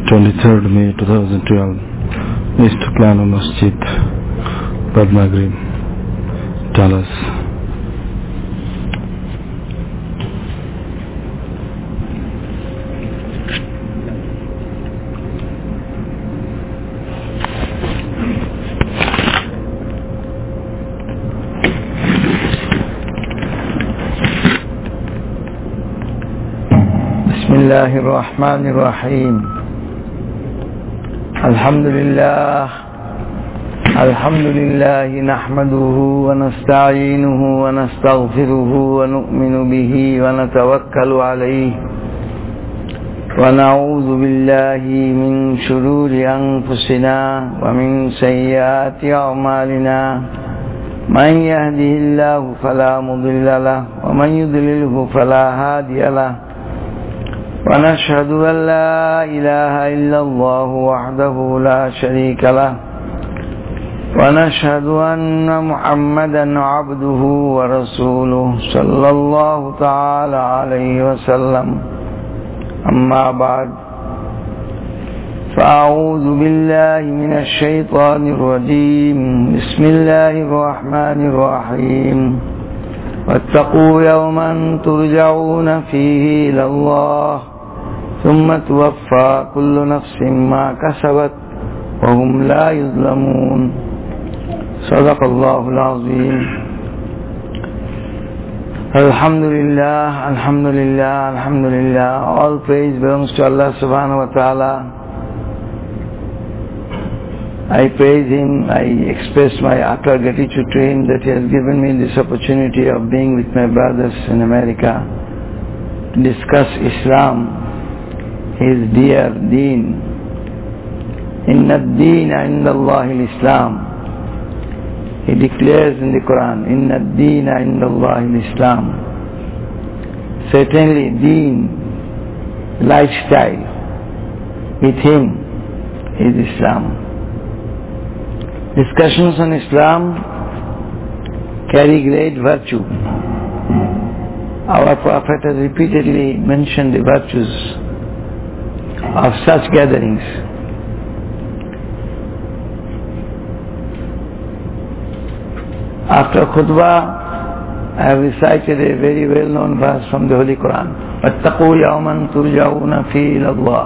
23rd May 2012, Istiqlal Masjid, Padma Green, Dallas. الله الرحمن الرحيم الحمد لله نحمده ونستعينه ونستغفره ونؤمن به ونتوكل عليه ونعوذ بالله من شرور أنفسنا ومن سيئات أعمالنا من يهده الله فلا مضل له ومن يضلله فلا هادي له ونشهد أن لا إله إلا الله وحده لا شريك له ونشهد أن محمدا عبده ورسوله صلى الله تعالى عليه وسلم أما بعد فأعوذ بالله من الشيطان الرجيم بسم الله الرحمن الرحيم واتقوا يوما ترجعون فيه إلى الله ثم توفى كل نفس ما كسبت وهم لا يظلمون صدق الله العظيم. Alhamdulillah, Alhamdulillah, Alhamdulillah. All praise belongs to Allah subhanahu wa ta'ala. I praise Him, I express my utter gratitude to Him that He has given me this opportunity of being with my brothers in America to discuss Islam, His dear deen. Inna ad-deena inda Allahi al-Islam. He declares in the Quran, Inna ad-deena inda Allahi al-Islam. Certainly deen, lifestyle, with Him is Islam. Discussions on Islam carry great virtue. Our Prophet has repeatedly mentioned the virtues of such gatherings. After khutbah, I have recited a very well-known verse from the Holy Quran. وَاتَّقُوا يَوْمًا تُرْجَعُونَ فِيهِ إِلَى اللَّهِ.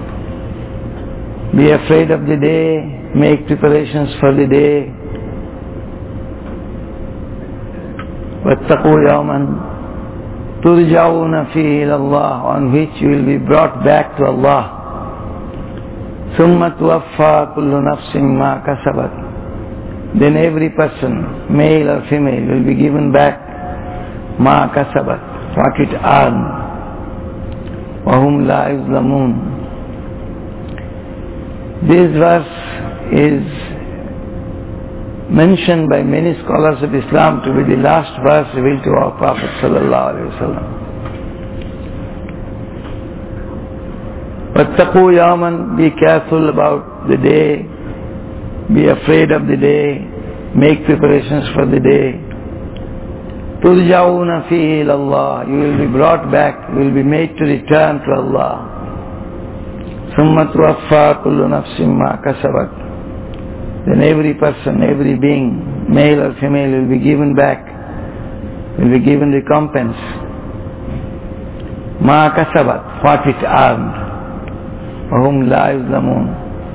Be afraid of the day, make preparations for the day. وَاتَّقُوا يَوْمًا تُرْجَعُونَ فِيهِ إِلَى اللَّهِ, on which you will be brought back to Allah. ثُمَّ تُوَفَّى كُلُّ نَفْسٍ مَا كَسَبَتْ. Then every person, male or female, will be given back مَا كَسَبَتْ, what it earned. وَهُمْ لَا يُظْلَمُونَ. This verse is mentioned by many scholars of Islam to be the last verse revealed to our Prophet sallallahu alaihi wasallam. وَاتَّقُوا يَوْمًا, be careful about the day, be afraid of the day, make preparations for the day. تُرْجَعُونَ فِيهِ إِلَى اللَّهِ, you will be brought back, you will be made to return to Allah. ثُمَّ تُوَفَّى كُلُّ نَفْسٍ مَا كَسَبَتْ. Then every person, every being, male or female, will be given back, will be given recompense. مَا كَسَبَتْ, what it earned. وَهُمْ لَا يُظْلَمُونَ.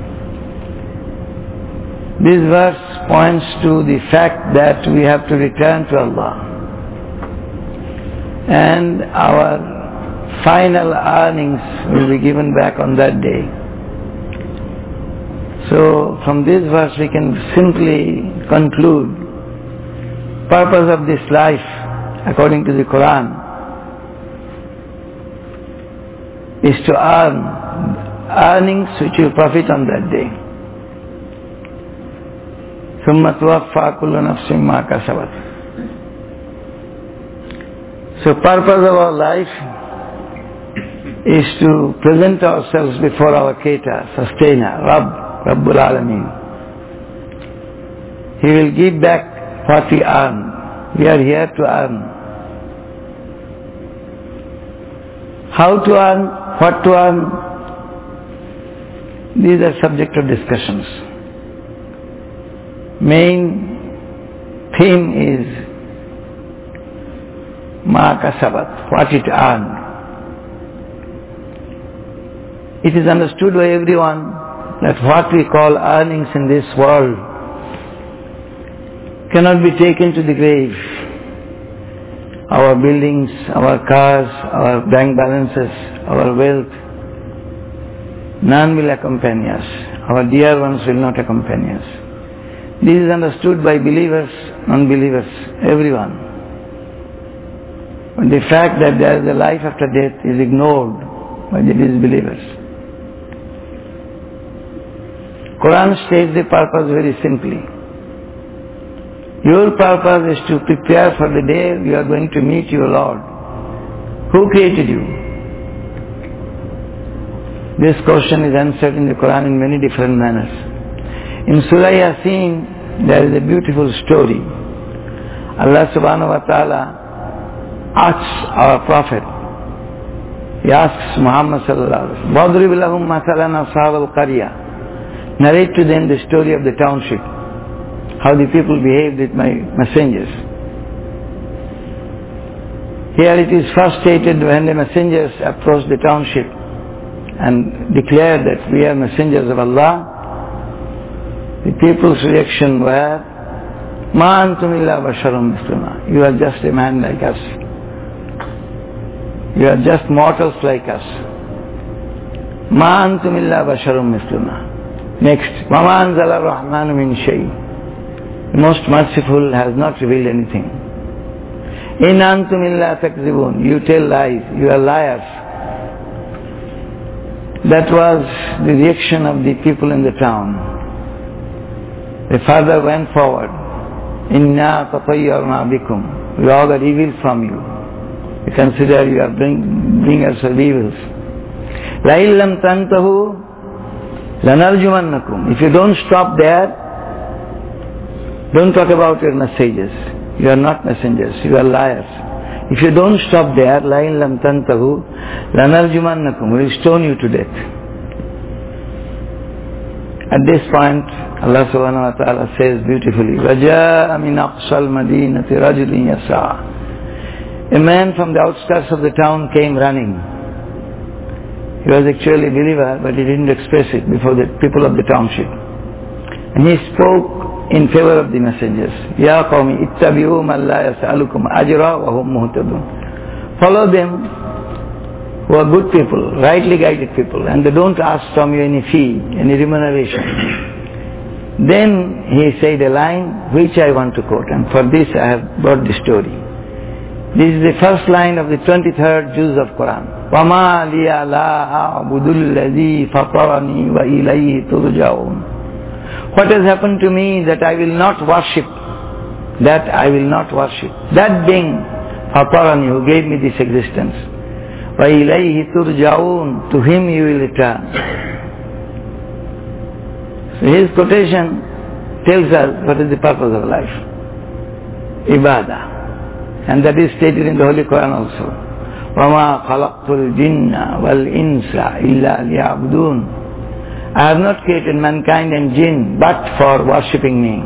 This verse points to the fact that we have to return to Allah. And our final earnings will be given back on that day. So from this verse we can simply conclude, purpose of this life according to the Quran is to earn earnings which you profit on that day. ثُمَّ تُوَفَّى كُلُّ نَفْسٍ مَا كَسَبَتْ. So purpose of our life is to present ourselves before our Creator, Sustainer, Rabbul Alameen. He will give back what we earn. We are here to earn. How to earn? What to earn? These are subject of discussions. Main theme is Ma kasabat, what it earned. It is understood by everyone that what we call earnings in this world cannot be taken to the grave. Our buildings, our cars, our bank balances, our wealth, none will accompany us. Our dear ones will not accompany us. This is understood by believers, non-believers, everyone. But the fact that there is a life after death is ignored by the disbelievers. Quran states the purpose very simply. Your purpose is to prepare for the day you are going to meet your Lord. Who created you? This question is answered in the Quran in many different manners. In Surah Yasin, there is a beautiful story. Allah subhanahu wa ta'ala asks our Prophet, he asks Muhammad sallallahu alaihi wasallam, وَضْرِبْ لَهُمْ مَثَلًا أَصْحَابَ الْقَرْيَةِ, narrate to them the story of the township, how the people behaved with my messengers. Here it is first stated when the messengers approached the township and declared that we are messengers of Allah, the people's reaction were, مَا أَنْتُمْ إِلَّا بَشَرٌ مِثْلُنَا, you are just a man like us. You are just mortals like us. مَا أَنْتُمْ إِلَّا بَشَرٌ مِثْلُنَا. Next, وَمَا أَنزَلَ الرَّحْمَنُ مِنْ شَيْءٍ, the most merciful has not revealed anything. إِنْ أَنْتُمْ إِلَّا تَكْذِبُونَ, you tell lies, you are liars. That was the reaction of the people in the town. The father went forward. إِنَّا تَطَيَّرْنَا بِكُمْ, we all got evil from you. We consider you are bringers of evils. لَإِن لَمْ تَنْتَهُوا لَنَرْجُمَنَّكُمْ, if you don't stop there, don't talk about your messages. You are not messengers, you are liars. If you don't stop there, لَإِن لَمْ تَنْتَهُوا لَنَرْجُمَنَّكُمْ, we will stone you to death. At this point, Allah subhanahu wa ta'ala says beautifully, وَجَاءَ مِنْ أَقْصَى الْمَدِينَةِ رَجُلٍ يَسْعَى, a man from the outskirts of the town came running. He was actually a believer, but he didn't express it before the people of the township. And he spoke in favor of the messengers. Ya qawmi ittabi'u man la yas'alukum ajra wa hum muhtadun. Follow them who are good people, rightly guided people, and they don't ask from you any fee, any remuneration. Then he said a line which I want to quote, and for this I have brought the story. This is the first line of the 23rd juz of Quran. وَمَا لِيَ لَا أَعْبُدُ الَّذِي فَطَرَنِي وَإِلَيْهِ تُرْجَعُونَ. What has happened to me that I will not worship? That I will not worship. That being فَطَرَنِي, who gave me this existence. وَإِلَيْهِ تُرْجَعُونَ, to him you will return. So his quotation tells us what is the purpose of life. Ibadah. And that is stated in the Holy Quran also. وَمَا خَلَقْتُ الْجِنَّ وَالْإِنسَ إِلَّا لِيَعْبُدُونَ. I have not created mankind and jinn but for worshipping me.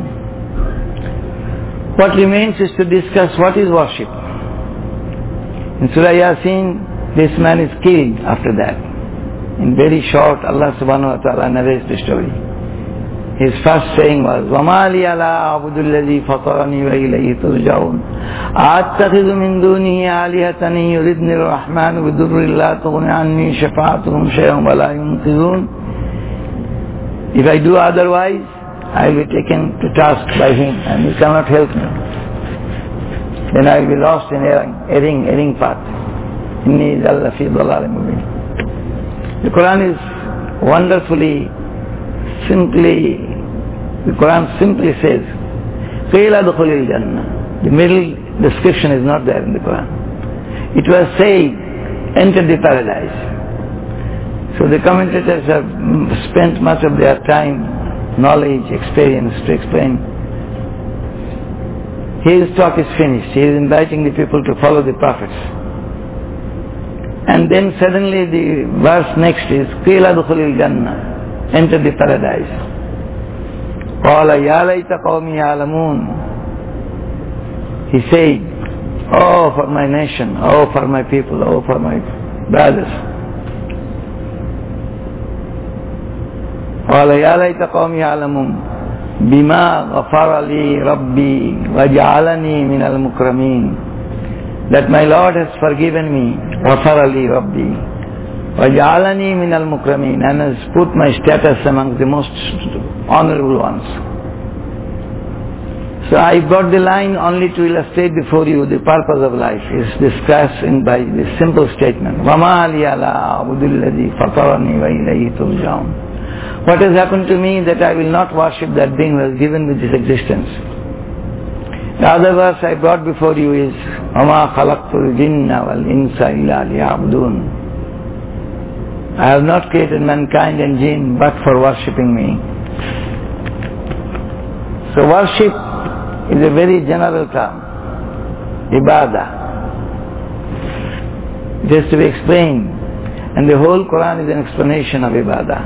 What remains is to discuss what is worship. In Surah Yasin, this man is killed after that. In very short, Allah subhanahu wa ta'ala narrates the story. His first saying was, وَمَا لِيَ لَا أَعْبُدُ الَّذِي فَطَرَنِي وَإِلَيْهِ تُرْجَعُونَ أَأَتَّخِذُ مِن دُونِهِ آلِهَةً يُرِدْنِ الرَّحْمَنُ بِضُرٍّ لَا تُغْنِ عَنِّي شَفَاعَتُهُمْ شَيْئًا وَلَا يُنْقِذُونَ. If I do otherwise, I will be taken to task by him and he cannot help me. Then I will be lost in erring path. إِنِّي ذَلَّ فِي ضَلَالٍ مُبِينٍ. The Quran is wonderfully, simply, the Quran simply says, قِيلَ دُخُلِ الْجَنَّةِ. The middle description is not there in the Quran. It was said, enter the paradise. So the commentators have spent much of their time, knowledge, experience to explain. His talk is finished. He is inviting the people to follow the prophets. And then suddenly the verse next is, قِيلَ دُخُلِ الْجَنَّةِ. enter the paradise. قَالَ يَا لَيْتَ قَوْمِي يَعْلَمُونَ. He said, oh for my nation, oh for my people, oh for my brothers. قَالَ يَا لَيْتَ قَوْمِي يَعْلَمُونَ بِمَا غَفَرَ لِي رَبِّي وَجَعَلَنِي مِنَ الْمُكْرَمِينَ. That my Lord has forgiven me, غَفَرَ لِي رَبِّي وَجَعَلَنِي مِنَ الْمُكْرَمِينَ, and has put my status among the most honorable ones. So I brought the line only to illustrate before you the purpose of life is discussed by this simple statement. وَمَا لِيَ لَا أَعْبُدُ الَّذِي فَطَرَنِي وَإِلَيْهِ تُرْجَعُونَ. What has happened to me that I will not worship that being who has given me this existence? The other verse I brought before you is وَمَا خَلَقْتُ الْجِنَّ وَالْإِنسَ إِلَّا لِيَعْبُدُونَ. I have not created mankind and jinn but for worshipping me. So worship is a very general term. Ibadah. It has to be explained, and the whole Quran is an explanation of Ibadah.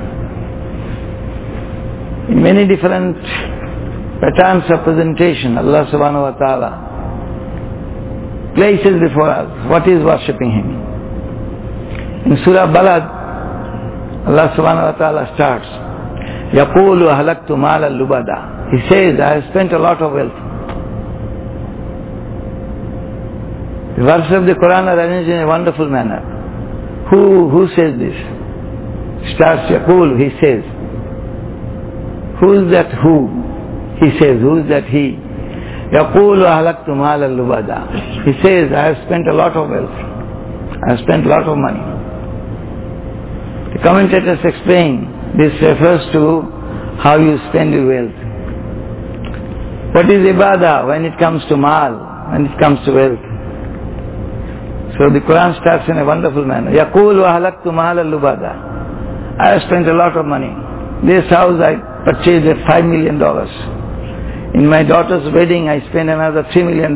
In many different patterns of presentation, Allah subhanahu wa ta'ala places before us what is worshipping Him. In Surah Balad, Allah subhanahu wa ta'ala starts, يَقُولُ أَهْلَكْتُ مَالًا لُبَدًا. He says, I have spent a lot of wealth. The verses of the Quran are arranged in a wonderful manner. Who says this? Starts Yaqul, he says. Who is that who? He says, who is that he? Yaqulu ahlaktu mala lubada. He says, I have spent a lot of wealth. I have spent a lot of money. The commentators explain, this refers to how you spend your wealth. What is ibadah when it comes to mal, when it comes to wealth? So the Quran starts in a wonderful manner. Yaqulu ahlaktu mala lubada. I have spent a lot of money. This house I purchased at $5 million. In my daughter's wedding I spent another $3 million.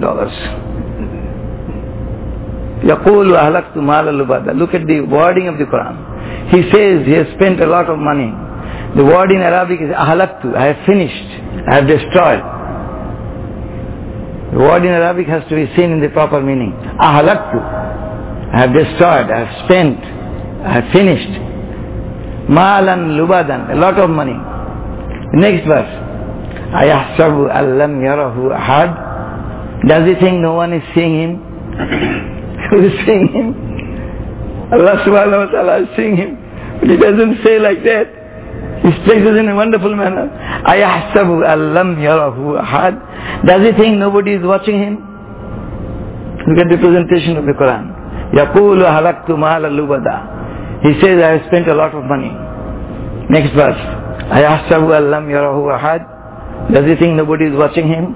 Yaqulu ahlaktu mala lubada. Look at the wording of the Quran. He says he has spent a lot of money. The word in Arabic is ahlaktu. I have finished. I have destroyed. The word in Arabic has to be seen in the proper meaning. Ahlaktu. I have destroyed. I have spent. I have finished. Malan lubadan. A lot of money. The next verse. Ayahsabu allam yarahu ahad. Does he think no one is seeing him? Who is seeing him? Allah subhanahu wa ta'ala is seeing him. But he doesn't say like that. He places in a wonderful manner. Ayahsabu allam yarahu ahad. Does he think nobody is watching him? Look at the presentation of the Quran. Yaqulu halaktu mala lubada. He says, I have spent a lot of money. Next verse. Ayahsabu allam yarahu ahad. Does he think nobody is watching him?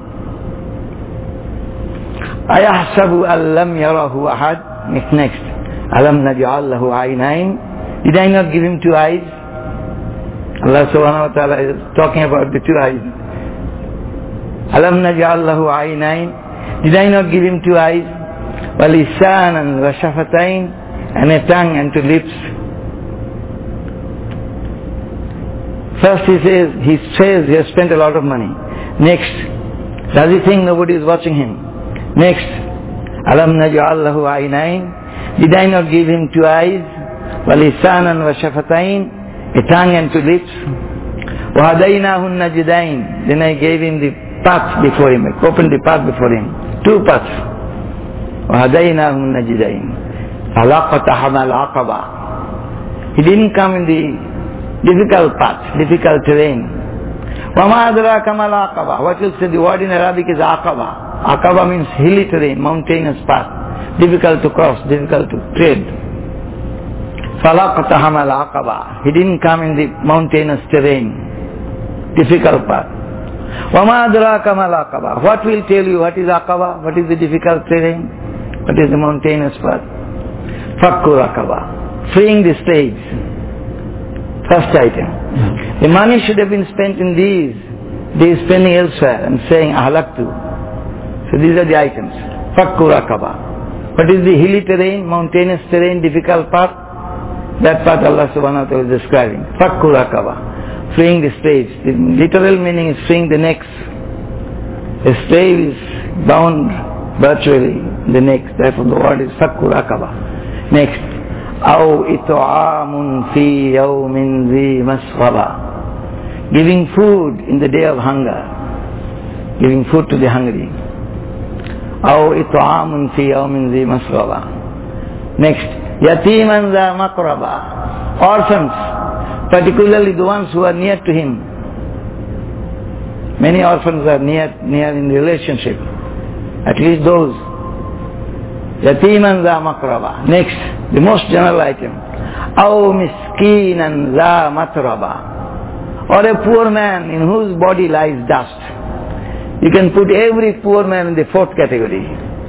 Ayahsabu allam yarahu ahad. Next. Alam naj'al lahu aynayn. Did I not give him two eyes? Allah subhanahu wa ta'ala is talking about the two eyes. Alam naj'al lahu aynayn. Did I not give him two eyes? Wa lisanan wa shafatayn, and a tongue and two lips. First he says he has spent a lot of money. Next, does he think nobody is watching him? Next, Alam naj'al lahu aynayn. Did I not give him two eyes? Wa lisanan wa shafatayn, a tongue and two lips. Wa hadaynahu najdayn. Then I gave him the path before him. I opened the path before him. Two paths. Wa hadaynahu najdayn. Falaqataha al-aqaba. He didn't come in the difficult path, difficult terrain. Wa ma adraka mal aqaba. What will say? The word in Arabic is aqaba. Aqaba means hilly terrain, mountainous path. Difficult to cross, difficult to tread. Falaqataha al-aqaba. He didn't come in the mountainous terrain, difficult path. Wa ma adraka mal aqaba. What will tell you what is aqaba? What is the difficult terrain? What is the mountainous path? Fakku raqaba. Freeing the slaves. First item. The money should have been spent in these. They are spending elsewhere and saying ahlaktu. So these are the items. Fakku raqaba. What is the hilly terrain, mountainous terrain, difficult path? That path Allah subhanahu wa ta'ala is describing. Fakku raqaba. freeing the slaves. The literal meaning is freeing the necks. A slave is bound virtually in the neck. Therefore the word is fakku raqaba. Next. أو إطعام في يوم ذي مسغبة. Giving food in the day of hunger. Giving food to the hungry. أو إطعام في يوم ذي مسغبة. Next. يتيما ذا مقربة. Orphans, particularly the ones who are near to him. Many orphans are near in the relationship. At least those. Yatiman za makraba. Next, the most general item. Aw miskinan za matraba. Or a poor man in whose body lies dust. You can put every poor man in the fourth category.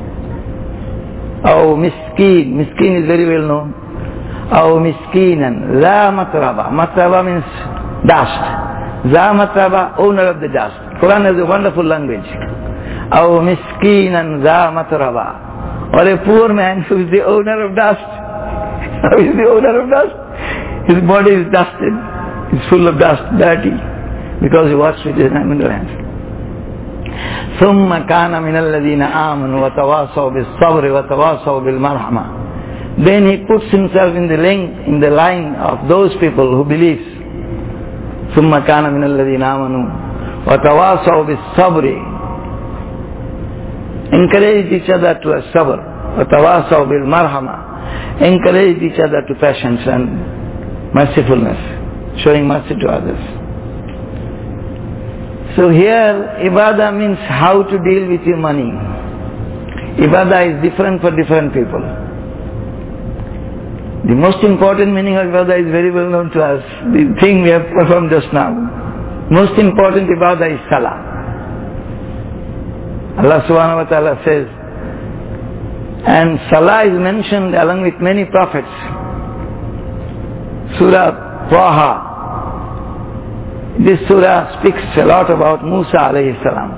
Aw miskin. Miskin is very well known. Aw miskinan za matraba. Matraba means dust. Za matraba, owner of the dust. Quran has a wonderful language. Aw miskinan za matraba. Or a poor man who is the owner of dust. How is the owner of dust? His body is dusted. It's full of dust, dirty. Because he washed with his hands. ثُمَّ كَانَ مِنَ الَّذِينَ آمَنُوا وَتَوَاصَوْا بِالصَّبْرِ وَتَوَاصَوْا بِالْمَرْحَمَةِ. Then he puts himself in the line of those people who believe. ثُمَّ كَانَ مِنَ الَّذِينَ آمَنُوا وَتَوَاصَوْا بِالصَّبْرِ. Encourage each other to a sabr. وَتَوَاصَوْا بِالْمَرْحَمَةِ. Encourage each other to patience and mercifulness, showing mercy to others. So here, ibadah means how to deal with your money. Ibadah is different for different people. The most important meaning of ibadah is very well known to us. The thing we have performed just now. Most important ibadah is salah. Allah subhanahu wa ta'ala says, and salah is mentioned along with many prophets. Surah Taha. This surah speaks a lot about Musa alayhi salam.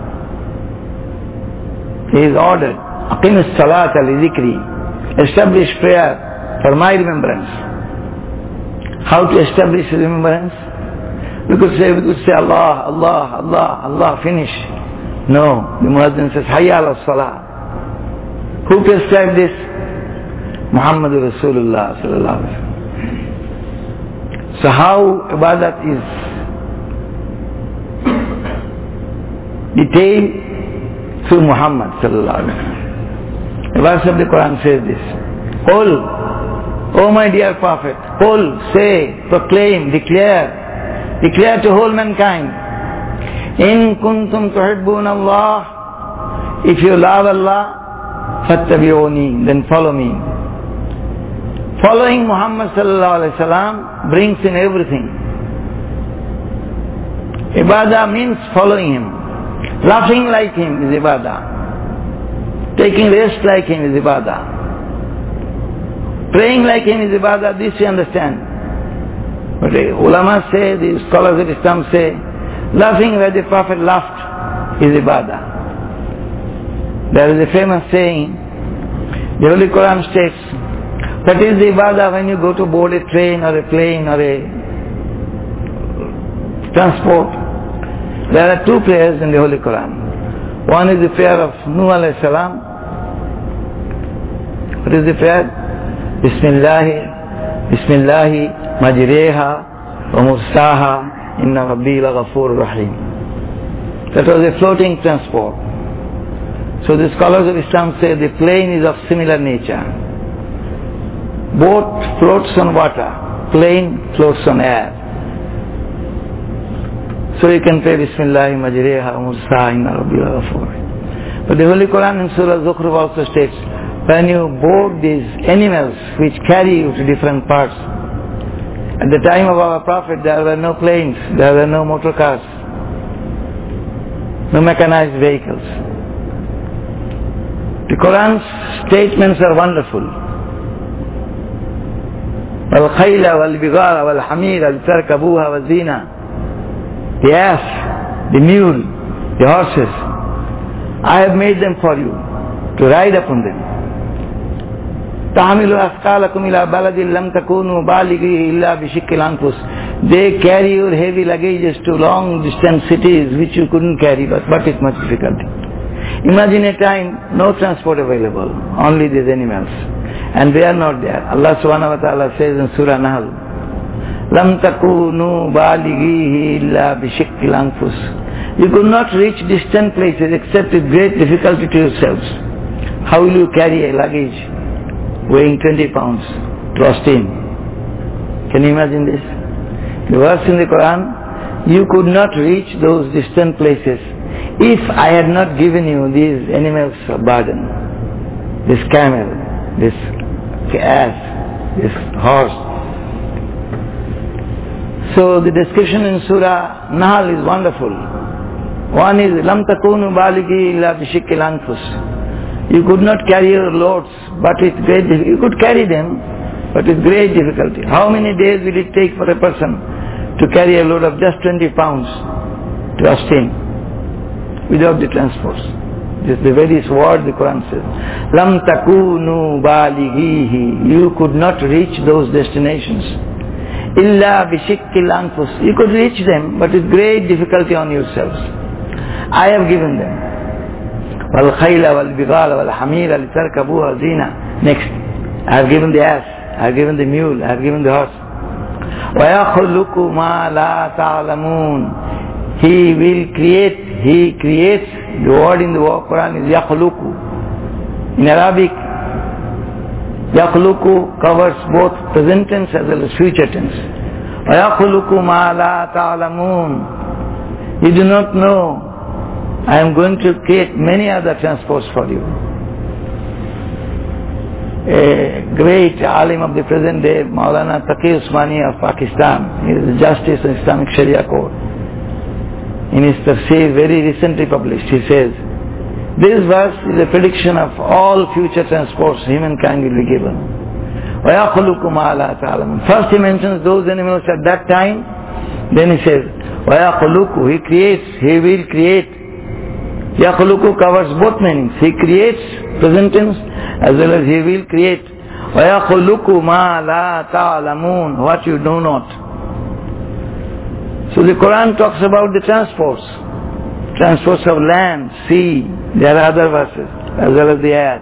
He is ordered, Aqim as-salata li dhikri. Establish prayer for my remembrance. How to establish remembrance? We could say Allah, Allah, Allah, Allah, finish. No, the Muazzin says, Hayya ala salah. Who prescribed this? Muhammadur Rasulullah sallallahu alaihi wasallam. So how ibadat is detailed through Muhammad sallallahu alaihi wasallam. The verse of the Quran says this. Qul, O my dear Prophet, Qul, say, proclaim, declare to whole mankind. In kuntum tuhibbun Allah, if you love Allah, fattabi'uni, then follow me. Following Muhammad sallallahu alaihi wasallam brings in everything. Ibadah means following him. Laughing like him is ibadah. Taking rest like him is ibadah. Praying like him is ibadah. This you understand. But the ulama say, the scholars of Islam say, laughing where the Prophet laughed is ibadah. There is a famous saying, the Holy Quran states, what is the ibadah when you go to board a train or a plane or a transport? There are two prayers in the Holy Quran. One is the prayer of Nuh alayhi salam. What is the prayer? Bismillahi majreha wa mursaha inna rabbi laghafur rahim. That was a floating transport. So the scholars of Islam say the plane is of similar nature. Boat floats on water, plane floats on air. So you can pray Bismillahi majreha wa mursaha inna rabbi laghafur. But the Holy Quran in Surah Zukhruf also states, when you board these animals which carry you to different parts, at the time of our Prophet there were no planes, there were no motor cars, no mechanized vehicles. The Quran's statements are wonderful. وَالْخَيْلَ وَالْبِغَارَ وَالْحَمِيرَ لِتَرْكَبُوهَا وَالزِّينَةَ. The ass, the mule, the horses, I have made them for you, to ride upon them. تَحْمِلُ أَثْقَالَكُمْ إِلَى بَلَدٍ لَمْ تَكُونُوا بَالِغِيهِ إِلَّا بِشِقِّ الْأَنفُسِ. They carry your heavy luggages to long distant cities which you couldn't carry, but with much difficulty. Imagine a time, no transport available, only these animals. And they are not there. Allah subhanahu wa ta'ala says in Surah Nahl, Lam takunu balighihi illa bishiqqil anfus. You could not reach distant places except with great difficulty to yourselves. How will you carry a luggage weighing 20 pounds to Austin? Can you imagine this? The verse in the Quran, you could not reach those distant places if I had not given you these animals of burden. This camel, this ass, this horse. So the description in Surah Nahl is wonderful. One is, Lam takunu balighi illa bishiqqil anfus. You could not carry your loads, but with great difficulty. You could carry them, but with great difficulty. How many days will it take for a person to carry a load of just 20 pounds to Austin without the transports? This is the very word the Quran says. Lam takunu balighihi. You could not reach those destinations. Illa bishiqqil anfus. You could reach them, but with great difficulty on yourselves. I have given them. Wal khayla wal bighala wal hamira litarkabuha zina. Next, I have given the ass, I have given the mule, I have given the horse. Wa yakhluqu ma la ta'lamun. He will create, He creates. The word in the Quran is yakhluqu. In Arabic, yakhluqu covers both present tense as well as future tense. Wa yakhluqu ma la ta'lamun. You do not know. I am going to create many other transports for you. A great alim of the present day, Maulana Taqi Usmani of Pakistan, he is the Justice in Islamic Sharia Court. In his tafsir, very recently published, he says, this verse is a prediction of all future transports humankind will be given. وَيَخْلُقُ مَا لَا تَعْلَمُونَ. First he mentions those animals at that time, then he says, وَيَخْلُقُ. He creates, He will create. Yakhluqu covers both meanings. He creates, present tense, as well as He will create. وَيَخْلُقُ مَا لَا تَعْلَمُونَ. What you do not. So the Quran talks about the transports. Transports of land, sea. There are other verses, as well as the ayat.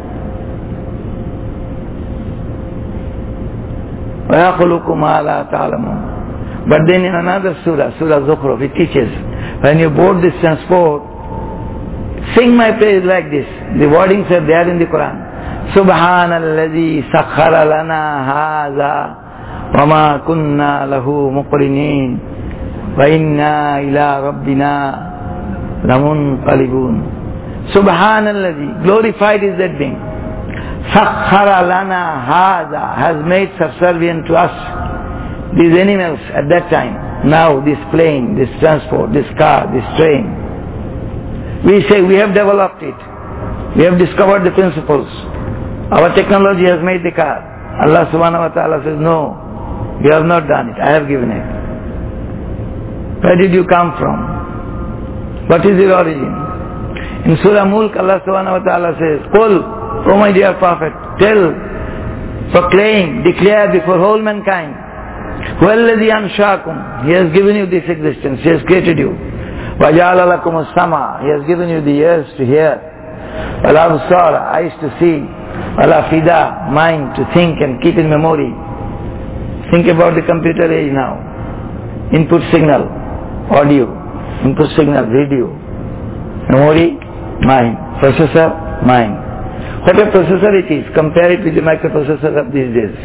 وَيَخْلُقُ مَا لَا تَعْلَمُونَ. But then in another surah, Surah Zukhruf, it teaches, when you board this transport, sing my praise like this. The wordings are there in the Quran. Subhanalladhi sakhara lana hadha wa ma kunna lahu muqrinin wa inna ila rabbina lamunqalibun. Subhanalladhi, glorified is that being. Sakhara lana hadha, has made subservient to us these animals at that time. Now this plane, this transport, this car, this train. We say we have developed it. We have discovered the principles. Our technology has made the car. Allah subhanahu wa ta'ala says, no, you have not done it. I have given it. Where did you come from? What is your origin? In Surah Mulk, Allah subhanahu wa ta'ala says, Qul, O my dear Prophet, tell, proclaim, declare before whole mankind, Huwallazi anshakum. He has given you this existence. He has created you. وَجَعَلَ لَكُمُ السَّمَعَ. He has given you the ears to hear. وَالْأَبْصَارَ, eyes to see. وَالْأَفْئِدَةَ, mind to think and keep in memory. Think about the computer age now. Input signal, audio. Input signal, video. Memory, mind. Processor, mind. What a processor it is. Compare it with the microprocessor of these days.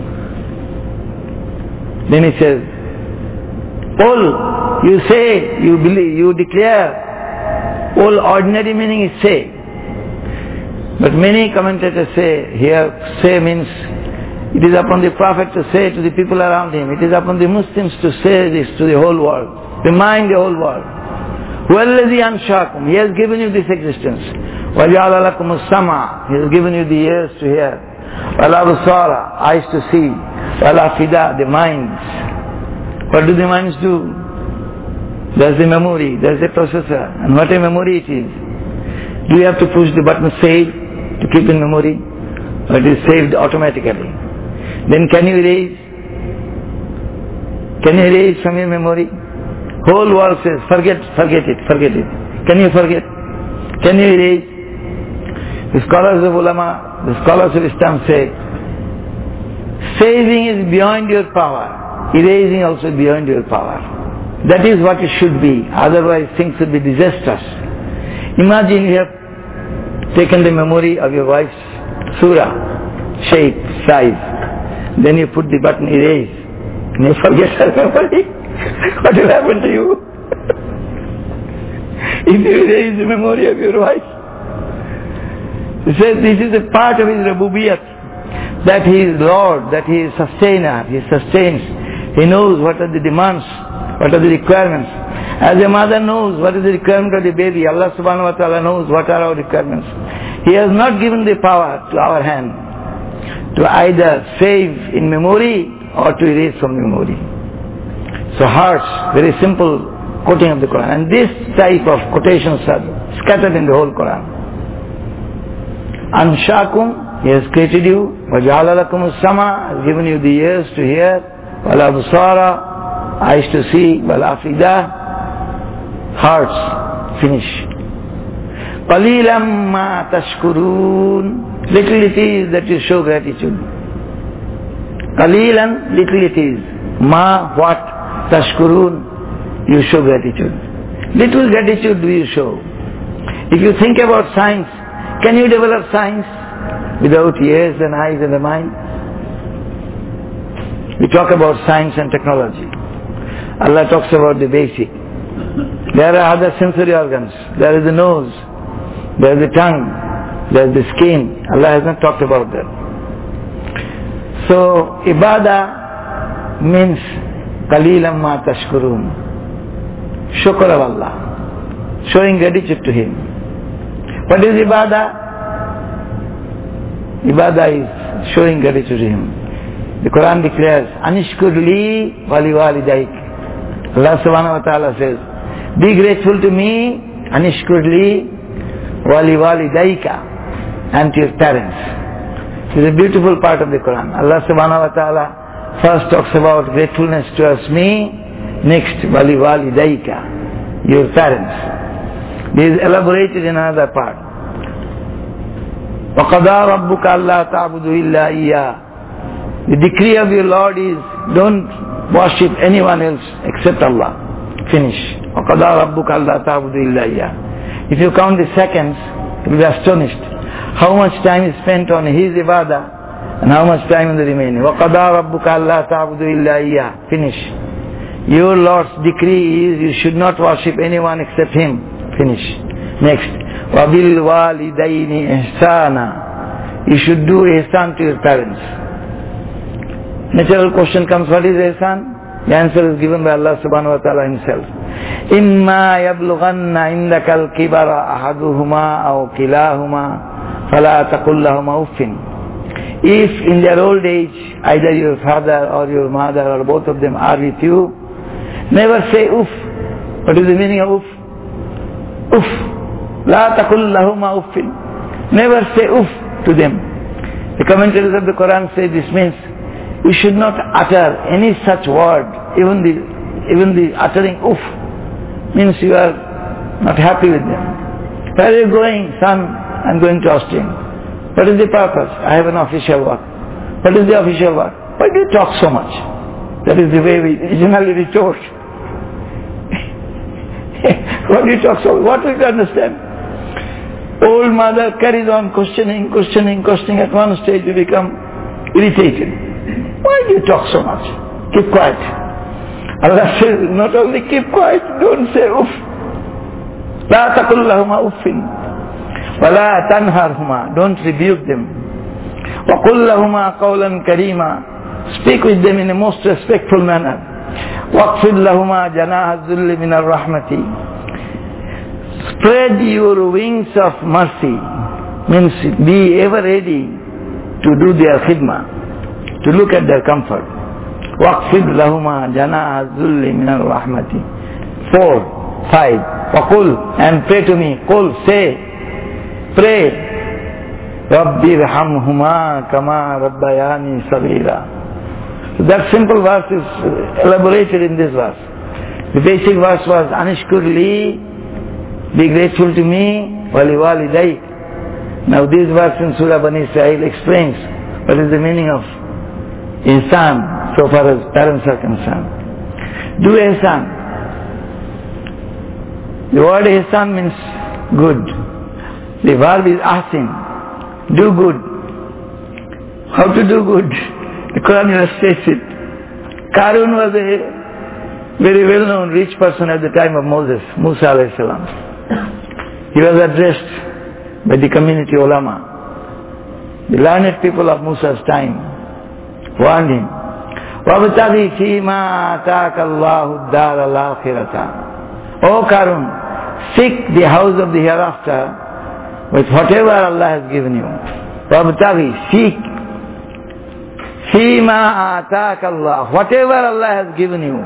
Then he says, all you say, you believe, you declare, all ordinary meaning is say. But many commentators say, here say means, it is upon the Prophet to say to the people around him, it is upon the Muslims to say this to the whole world, remind the whole world. Huwallazi anshakum. He has given you this existence. وَجَعَلَ لَكُمُ السَّمَعَ. He has given you the ears to hear. وَالْأَبْصَارَ, eyes to see. وَالْأَفْئِدَةَ, the minds. What do the minds do? There's the memory, there's the processor. And what a memory it is. Do you have to push the button save to keep in memory? Or it is saved automatically. Then can you erase? Can you erase from your memory? Whole world says, forget it. Can you forget? Can you erase? The scholars of ulama, the scholars of Islam say, saving is beyond your power. Erasing also beyond your power. That is what it should be. Otherwise things will be disastrous. Imagine you have taken the memory of your wife's surah, shape, size. Then you put the button erase. And you forget her memory. What will happen to you? If you erase the memory of your wife. He says this is a part of his Rububiyyat, that he is Lord, that he is sustainer, he sustains. He knows what are the demands, what are the requirements. As a mother knows what is the requirement of the baby, Allah subhanahu wa ta'ala knows what are our requirements. He has not given the power to our hand to either save in memory or to erase from memory. So hearts, very simple quoting of the Quran. And this type of quotations are scattered in the whole Quran. Anshakum, He has created you. وَجَعَلَ لَكُمُ السَّمَعَ, has given you the ears to hear. وَالْأَبْصَارَ, eyes to see. وَالْأَفْئِدَةَ, hearts. Finish. قَلِيلًا مَا تَشْكُرُونَ, little it is that you show gratitude. قَلِيلًا, little it is. Ma, what? Tashkurun, you show gratitude. Little gratitude do you show. If you think about science, can you develop science without ears and eyes and a mind? We talk about science and technology. Allah talks about the basic. There are other sensory organs. There is the nose, there is the tongue, there is the skin. Allah has not talked about that. So, ibadah means qalilan ma tashkurun. Shukr of Allah. Showing gratitude to Him. What is ibadah? Ibadah is showing gratitude to Him. The Quran declares, Anishkur li wali walidayk. Allah subhanahu wa ta'ala says, be grateful to me, Anishkur li wali walidayka, and to your parents. It is a beautiful part of the Quran. Allah subhanahu wa ta'ala first talks about gratefulness towards me, next wali walidayka, your parents. This is elaborated in another part. وَقَضَى رَبُّكَ أَلَّا تَعْبُدُوا إِلَّا إِيَّاهُ. The decree of your Lord is, don't worship anyone else except Allah. Finish. وَقَضَى رَبُّكَ أَلَّا تَعْبُدُوا إِلَّا إِيَّاهُ. If you count the seconds, you will be astonished how much time is spent on His ibadah and how much time in the remaining. وَقَضَى رَبُّكَ أَلَّا تَعْبُدُوا إِلَّا إِيَّاهُ. Finish. Your Lord's decree is, you should not worship anyone except Him. Finish. Next. وَبِالْوَالِدَيْنِ إِحْسَانًا. You should do ihsan to your parents. Natural question comes, what is ihsan? The answer is given by Allah subhanahu wa ta'ala Himself. إِمَّا يَبْلُغَنَّ عِنْدَكَ الْكِبَرَ أَحَدُهُمَا أَوْ كِلَاهُمَا فَلَا تَقُلْ لَهُمَا أُفٍّ. If in their old age, either your father or your mother or both of them are with you, never say uff. What is the meaning of uff? Uff. La taqul lahuma uffin. Never say uff to them. The commentators of the Quran say this means you should not utter any such word. Even the uttering uff means you are not happy with them. Where are you going? Son, I'm going to Austin. What is the purpose? I have an official work. What is the official work? Why do you talk so much? That is the way we originally retort. Why do you talk so much? What will you understand? Old mother carries on questioning. At one stage you become irritated. Why do you talk so much? Keep quiet. Allah says, not only keep quiet, don't say uff. La taqul lahuma uffin. Wa la tanharhuma. Don't rebuke them. Wa qul lahuma qawlan karima. Speak with them in a most respectful manner. Waqfid lahuma janaha dhulli min ar-rahmati. Spread your wings of mercy, means be ever ready to do their khidmah, to look at their comfort. وَقْفِدْ لَهُمَا جَنَاحَ الذُّلِّ مِنَ الرَّحْمَةِ. 4, 5. وَقُلْ, and pray to me. Qul, say, pray. رَبِّ ارْحَمْهُمَا كَمَا رَبَّيَانِي صَغِيرًا. So that simple verse is elaborated in this verse. The basic verse was Anishkurli, be grateful to me, wali walidayk. Now this verse in Surah Bani Israel explains what is the meaning of ihsan so far as parents are concerned. Do ihsan. The word ihsan means good. The verb is ahsin. Do good. How to do good? The Quran illustrates it. Karun was a very well-known rich person at the time of Moses, Musa alayhi salam. He was addressed by the community ulama. The learned people of Musa's time warned him, وَابْتَغِي فِي مَا آتَاكَ اللَّهُ الدَّارَ الْآخِرَةَ. O Karun, seek the house of the hereafter with whatever Allah has given you. وَابْتَغِي, seek. فِي مَا آتَاكَ اللَّهُ, whatever Allah has given you.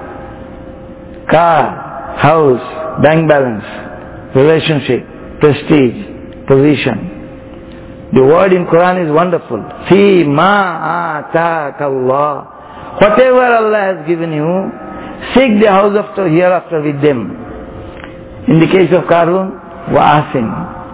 Car, house, bank balance, relationship, prestige, position. The word in Quran is wonderful. Fi ma ataka Allah. Whatever Allah has given you, seek the house of the hereafter with them. In the case of Karun, wa ahsin.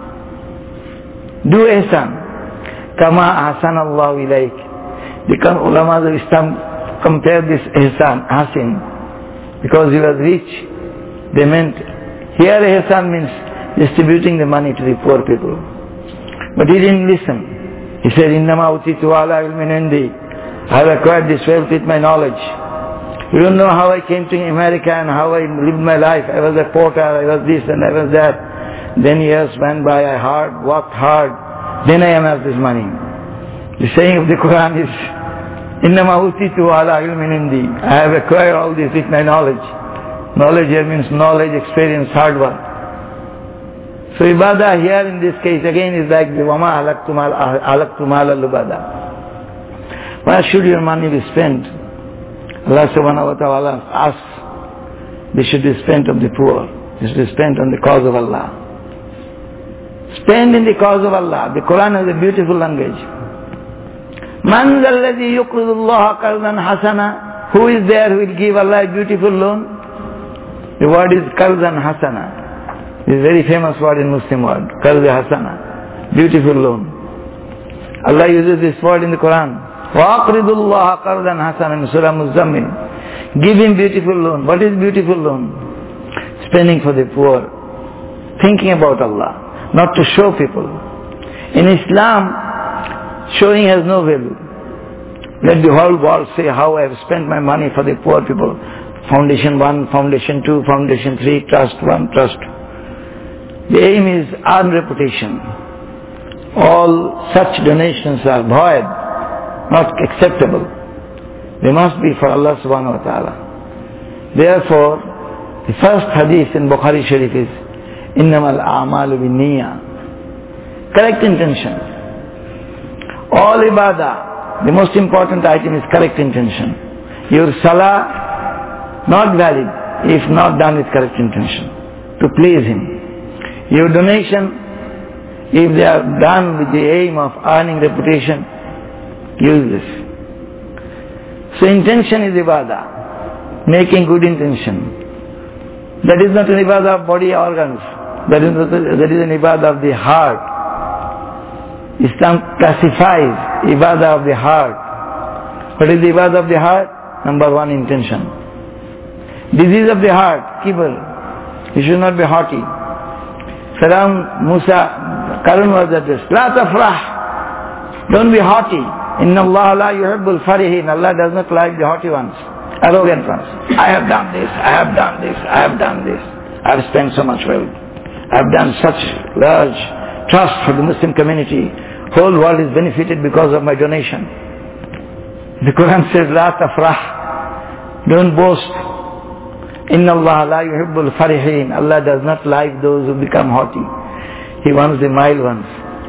Do ihsan. Kama ahsan Allah ilayk. The ulama of Islam compare this ihsan, ahsin. Because he was rich, they meant, here ihsan means distributing the money to the poor people. But he didn't listen. He said, Innama utitu ala ilmin indi. I have acquired this wealth with my knowledge. You don't know how I came to America and how I lived my life. I was a porter, I was this and I was that. Then years went by, I worked hard. Then I amassed this money. The saying of the Quran is, Innama utitu ala ilmin indi. I have acquired all this with my knowledge. Knowledge here means knowledge, experience, hard work. So ibadah here in this case again is like the wama halaktu mala lubada. Where should your money be spent? Allah subhanahu wa ta'ala asks, they should be spent on the poor. They should be spent on the cause of Allah. Spend in the cause of Allah. The Quran has a beautiful language. Man zalladhi yuqridu Allah qardan hasana. Who is there who will give Allah a beautiful loan? The word is qardan hasana. This is a very famous word in Muslim word. Qardan hasana. Beautiful loan. Allah uses this word in the Quran. وَأَقْرِضُ اللَّهَ قَرْضًا حَسَنًا in Surah Muzammil. Give him beautiful loan. What is beautiful loan? Spending for the poor. Thinking about Allah. Not to show people. In Islam, showing has no value. Let the whole world say how I have spent my money for the poor people. Foundation 1, Foundation 2, Foundation 3, Trust 1, Trust 2. The aim is earn reputation. All such donations are void. Not acceptable. They must be for Allah subhanahu wa ta'ala. Therefore, the first hadith in Bukhari Sharif is Innamal a'malu bin-niyya. Correct intention. All ibadah, the most important item is correct intention. Your salah, not valid if not done with correct intention. To please Him. Your donation, if they are done with the aim of earning reputation, useless. So intention is ibadah. Making good intention. That is not an ibadah of body organs. That is an ibadah of the heart. Islam classifies ibadah of the heart. What is the ibadah of the heart? Number 1, intention. Disease of the heart, kibr. You should not be haughty. Karun was addressed. La tafrah. Don't be haughty. Inna Allah la yuhibbul farihin. Allah does not like the haughty ones, arrogant ones. I have done this, I have done this, I have done this. I have spent so much wealth. I have done such large trust for the Muslim community. Whole world is benefited because of my donation. The Quran says, La tafrah. Don't boast. Inna Allah la yuhibbul farihin. Allah does not like those who become haughty. He wants the mild ones.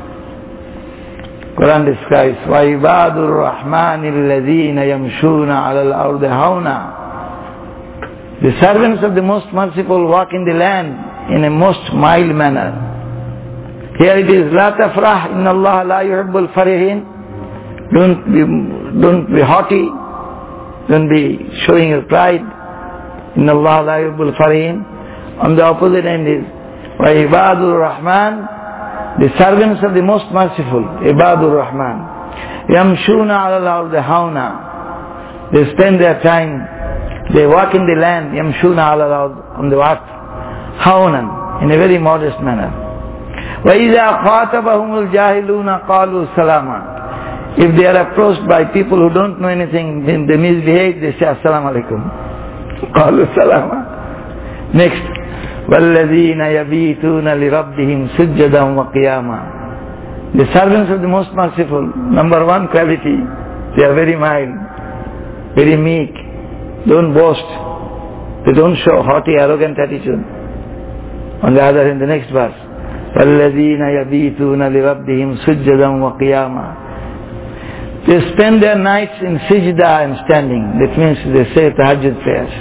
Quran describes, وَعِبَادُ الرَّحْمَنِ الَّذِينَ يَمْشُونَ عَلَى الْأَرْضِ هَوْنًا. The servants of the Most Merciful walk in the land in a most mild manner. Here it is, لَا تَفْرَحْ إِنَّ اللَّهَ لَا يُحِبُّ الْفَرِحِينَ. Don't be haughty. Don't be showing your pride. Inna Allah la yuhibbul farihin. On the opposite end is wa ibadur rahman, the servants of the most merciful, ibadur rahman. Yamshuna ala al-ardi hauna. They spend their time, they walk in the land, yamshuna ala al-ardi, on the earth, haunan, in a very modest manner. Wa idha khatabahumul jahiluna qalu salama. If they are approached by people who don't know anything, then they misbehave, they say assalamu alaikum. Qalu salama. Next, وَالَّذِينَ يَبِيتُونَ لِرَبِّهِمْ سُجَّدًا وَقِيَامًا. The servants of the most merciful, number one quality, they are very mild, very meek, don't boast, they don't show haughty, arrogant attitude. On the other hand, the next verse, وَالَّذِينَ يَبِيتُونَ لِرَبِّهِمْ سُجَّدًا وَقِيَامًا. They spend their nights in sijda and standing. That means they say tahajjud prayers.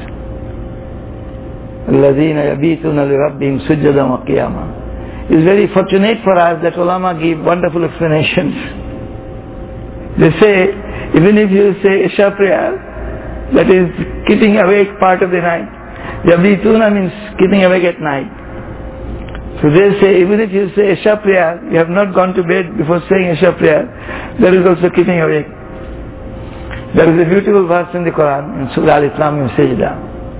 الَّذِينَ يَبِيتُونَ لِرَبِّهِمْ سُجَّدًا وَقِيَامًا. It's very fortunate for us that ulama give wonderful explanations. They say, even if you say Isha prayer, that is keeping awake part of the night. Yabituna means keeping awake at night. So they say, even if you say Isha prayer, you have not gone to bed before saying Isha prayer, that is also keeping awake. There is a beautiful verse in the Quran, in Surah Al-Islam in Sajda.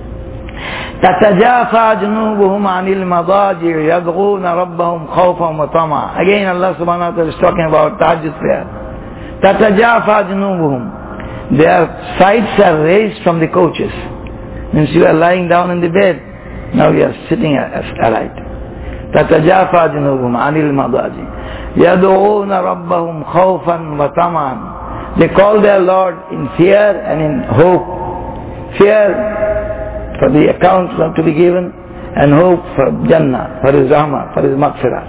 تَتَجَافَى جُنُوبُهُمْ عَنِ الْمَضَاجِعِ يَدْعُونَ رَبَّهُمْ خَوْفًا وَطَمَعًا. Again Allah subhanahu wa ta'ala is talking about tahajjud prayer. تَتَجَافَى جُنُوبُهُمْ. Their sides are raised from the couches. Means you are lying down in the bed, now you are sitting upright. تَتَجَافَى جُنُوبُهُمْ عَنِ الْمَضَاجِعِ يَدْعُونَ رَبَّهُمْ خَوْفًا وَطَمَعًا. They call their Lord in fear and in hope. Fear for the accounts not to be given, and hope for Jannah, for His Rahmah, for His Maghfirah.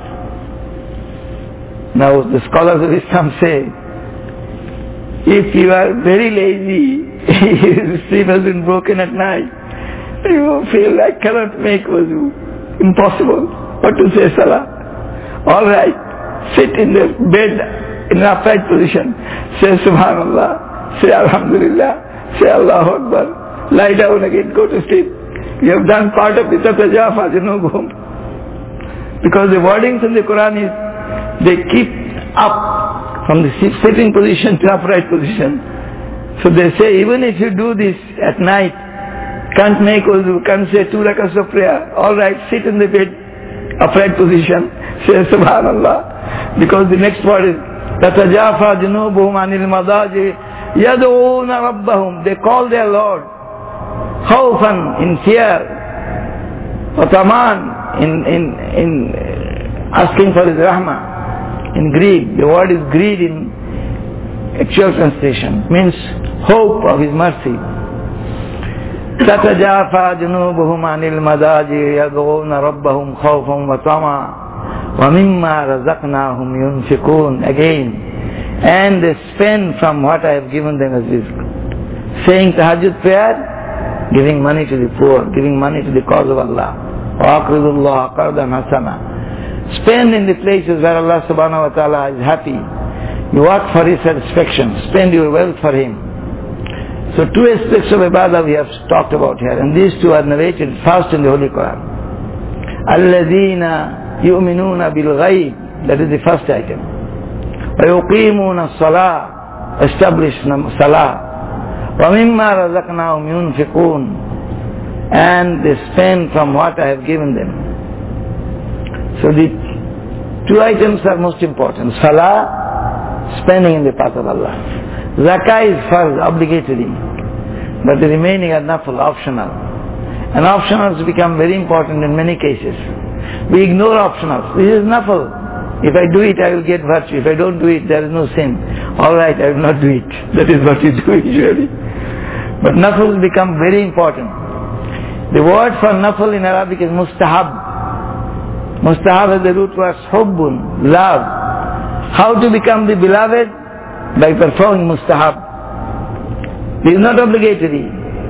Now the scholars of Islam say, if you are very lazy, your sleep has been broken at night, you feel I cannot make wuzu, impossible, what to say salah? Alright, sit in the bed in an upright position, say Subhanallah, say Alhamdulillah, say Allahu Akbar, lie down again, go to sleep. You have done part of the tatajafa junubuhum. Because the wordings in the Quran is, they keep up from the sitting position to upright position. So they say, even if you do this at night, can't make wuzu, can't say 2 rakats of prayer, alright, sit in the bed, upright position, say Subhanallah. Because the next word is, tatajafa junubuhum anil madaji yad'una rabbahum. They call their Lord. Khawfan, in fear, wa taman, in asking for His rahmah, in greed. The word is greed in actual translation, means hope of His mercy. تَتَجَافَى جُنُوبُهُمْ عَنِ الْمَضَاجِعِ يَدْعُونَ رَبَّهُمْ خَوْفًا وَطَمَعًا وَمِمَّا رَزَقْنَاهُمْ يُنْفِقُونَ. Again, and they spend from what I have given them as rizq. Saying tahajjud prayer, giving money to the poor, giving money to the cause of Allah. وَأَقْرِضُ اللَّهَ قَرْضًا حَسَنًا. Spend in the places where Allah subhanahu wa ta'ala is happy. You work for His satisfaction. Spend your wealth for Him. So 2 aspects of ibadah we have talked about here, and these 2 are narrated first in the Holy Quran. الَّذِينَ يُؤْمِنُونَ بِالْغَيْبِ. That is the first item. وَيُقِيمُونَ الصَّلَاةَ. Establish salah. وَمِمَّا رَزَقْنَاهُمْ يُنْفِقُونَ. And they spend from what I have given them. So the 2 items are most important. Salah, spending in the path of Allah. Zakah is farz, obligatory. But the remaining are nafil, optional. And optionals become very important in many cases. We ignore optionals. This is nafil. If I do it, I will get virtue. If I don't do it, there is no sin. Alright, I will not do it. That is what you do usually. But nafil become very important. The word for nafil in Arabic is mustahab. Mustahab is the root word hubbun, love. How to become the beloved? By performing mustahab. This is not obligatory.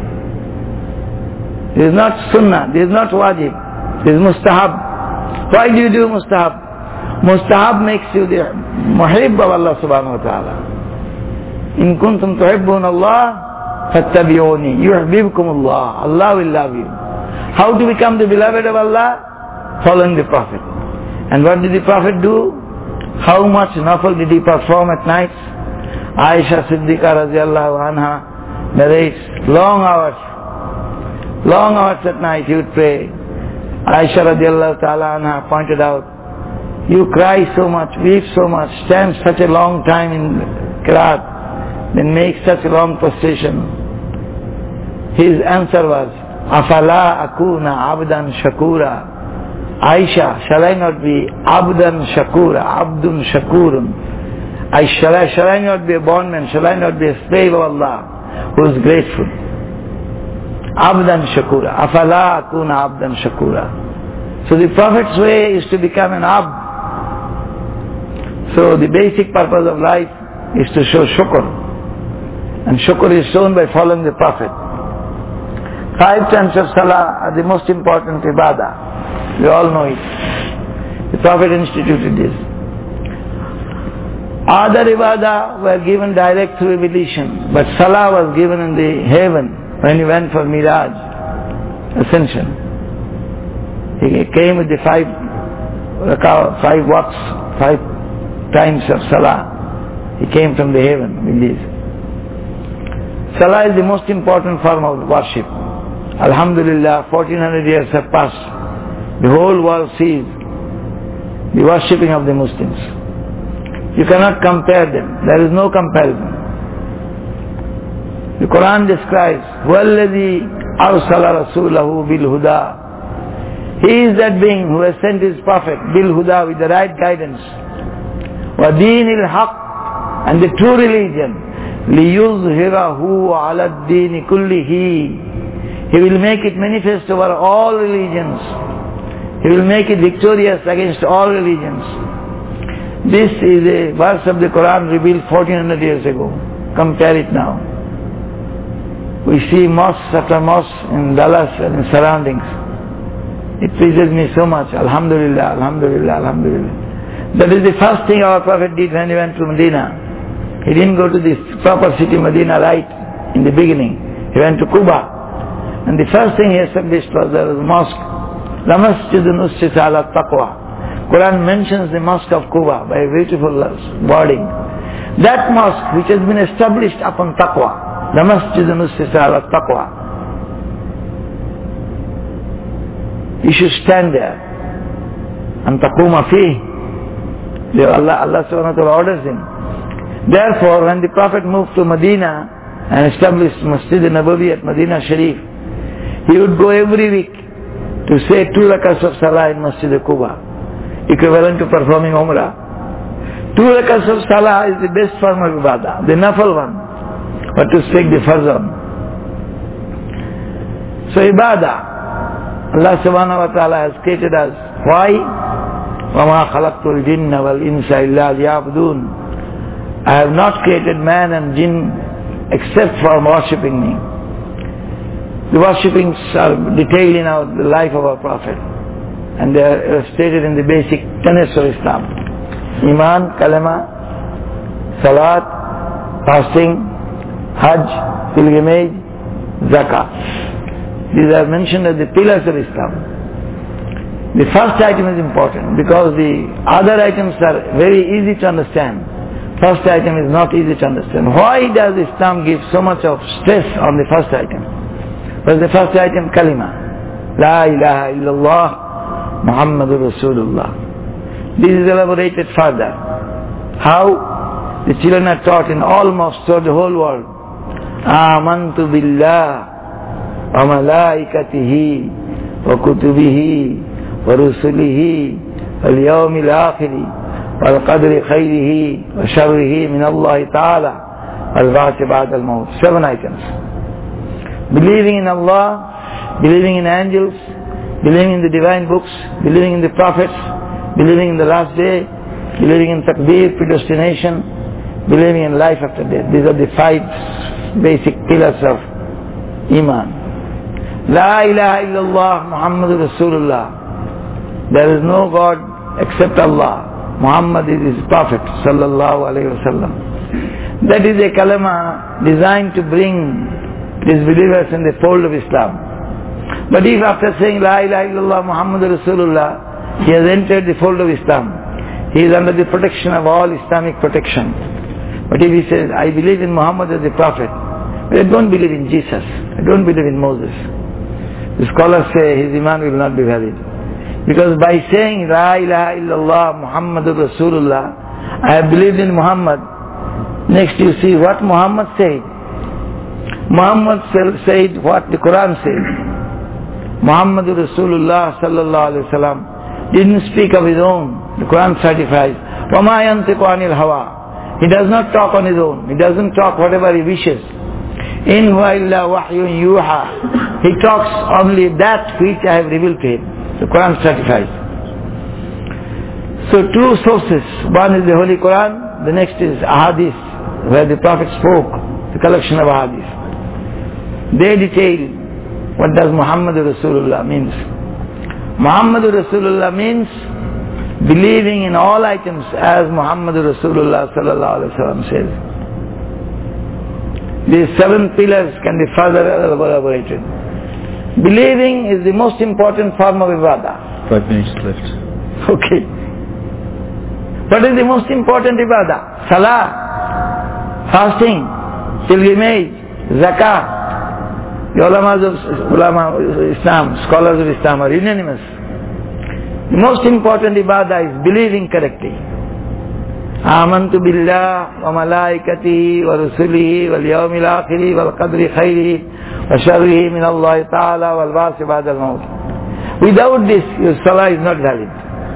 This is not sunnah. This is not wajib. This is mustahab. Why do you do mustahab? Mustahab makes you the muhib of Allah subhanahu wa ta'ala. In kuntum tuhibbun Allah فَاتَّبِعُونِي يُحْبِبْكُمُ اللَّهُ. Allah will love you. How to become the beloved of Allah? Following the Prophet. And what did the Prophet do? How much nafal did he perform at night? Aisha Siddiqa radiallahu anha narrates long hours at night he would pray. Aisha radiallahu ta'ala anha pointed out, you cry so much, weep so much, stand such a long time in qiraat, then make such a long prostration. His answer was, Afala akuna abdan shakura. Aisha, shall I not be abdan shakura, abdun shakurun? Shall I not be a bondman, shall I not be a slave of Allah who is grateful? Abdan shakura. Afala akuna abdan shakura. So the Prophet's way is to become an abd. So the basic purpose of life is to show shukr. And shukr is shown by following the Prophet. 5 times of salah are the most important ibadah. We all know it. The Prophet instituted this. Other ibadah were given direct through revelation, but salah was given in the heaven when he went for Miraj, ascension. He came with the 5 waqts, 5 times of salah. He came from the heaven with this. Salah is the most important form of worship. Alhamdulillah, 1400 years have passed. The whole world sees the worshipping of the Muslims. You cannot compare them. There is no comparison. The Quran describes, وَالَّذِي أَرْسَلَ رَسُولَهُ بِالْهُدَى. He is that being who has sent his Prophet bil-huda, with the right guidance. وَدِينِ الْحَقِّ, and the true religion. لِيُظْهِرَهُ عَلَى الدِّينِ كُلِّهِ. He will make it manifest over all religions. He will make it victorious against all religions. This is a verse of the Quran revealed 1400 years ago. Compare it now. We see mosques after mosques in Dallas and in surroundings. It pleases me so much. Alhamdulillah, Alhamdulillah, Alhamdulillah. That is the first thing our Prophet did when he went to Medina. He didn't go to the proper city Medina right in the beginning. He went to Quba. And the first thing he established was there was a mosque. La Masjidun Ussisa ala Taqwa. Quran mentions the mosque of Quba by a beautiful wording. That mosque which has been established upon taqwa, the Masjidun Ussisa ala Taqwa. You should stand there. And taquma fi. Allah subhanahu wa ta'ala orders him. Therefore, when the Prophet moved to Medina and established Masjid Nabawi at Medina Sharif, he would go every week to say 2 rakats of salah in Masjid Quba, equivalent to performing Umrah. 2 rakats of salah is the best form of ibadah, the nafal one, but to speak the farz on. So ibadah, Allah subhanahu wa ta'ala has created us. Why? وَمَا خَلَقْتُ الْجِنَّ وَالْإِنسَ إِلَّا لِيَعْبُدُونَ. I have not created man and jinn except for worshipping me. The worshippings are detailed in the life of our Prophet. And they are stated in the basic tenets of Islam. Iman, kalama, salat, fasting, hajj, pilgrimage, zakah. These are mentioned as the pillars of Islam. The first item is important because the other items are very easy to understand. First item is not easy to understand. Why does Islam give so much of stress on the first item? What is the first item? Kalima. La ilaha illallah Muhammadur Rasulullah. This is elaborated further. How? The children are taught in all mosques throughout the whole world. Amantu billah wa malaikatihi wa kutubihi wa rusulihi wal yawmil akhiri wal qadri khayrihi wa sharrihi min Allah ta'ala wal ba'thi ba'da al-maut. 7 items. Believing in Allah, believing in angels, believing in the divine books, believing in the prophets, believing in the last day, believing in taqdeer, predestination, believing in life after death. These are the 5 basic pillars of Iman. La ilaha illallah Muhammadur Rasulullah. There is no God except Allah. Muhammad is his Prophet sallallahu alayhi wa sallam. That is a kalama designed to bring It is believers in the fold of Islam. But if after saying La ilaha illallah Muhammadur Rasulullah, he has entered the fold of Islam, he is under the protection of all Islamic protection. But if he says, I believe in Muhammad as a prophet, but I don't believe in Jesus, I don't believe in Moses, the scholars say his iman will not be valid. Because by saying La ilaha illallah Muhammadur Rasulullah, I have believed in Muhammad, next you see what Muhammad said. Muhammad said what the Quran said. Muhammadur Rasulullah sallallahu alaihi wasallam didn't speak of his own. The Quran certifies, وَمَا يَنْتِقُ عَنِ الْهَوَىٰ. He does not talk on his own. He doesn't talk whatever he wishes. إِنْ هُوَ إِلَّا وَحْيٌ يُوحَىٰ. He talks only that which I have revealed to him. The Quran certifies. So two sources. One is the Holy Quran, the next is Ahadith, where the Prophet spoke, the collection of Ahadith. They detail what does Muhammadur Rasulullah means. Muhammadur Rasulullah means believing in all items as Muhammadur Rasulullah sallallahu alaihi wasallam says. These 7 pillars can be further elaborated. Believing is the most important form of ibadah. 5 minutes left. Okay. What is the most important ibadah? Salah, fasting, pilgrimage, zakah. The ulama of Islam, scholars of Islam are unanimous. The most important ibadah is believing correctly. Amantu billah wa malaikatihi wa rusulihi wal yawmil akhiri wal qadri khairihi wa sharrihi min Allah ta'ala wal ba'si ba'da al-maut. Without this, your salah is not valid.